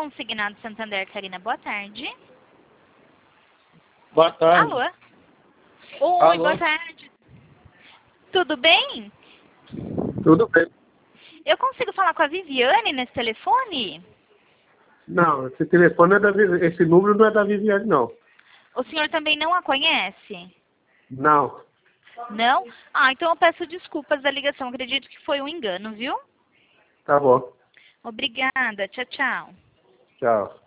Consignado Santander, Karina, boa tarde. Boa tarde. Alô? Oi, Alô? boa tarde. Tudo bem? Tudo bem? Eu consigo falar com a Viviane nesse telefone? Não, esse telefone é da Viviane. Esse número não é da Viviane, não. O senhor também não a conhece? Não. Não? Ah, então eu peço desculpas da ligação. Acredito que foi um engano, viu? Tá bom. Obrigada. Tchau, tchau. Tchau.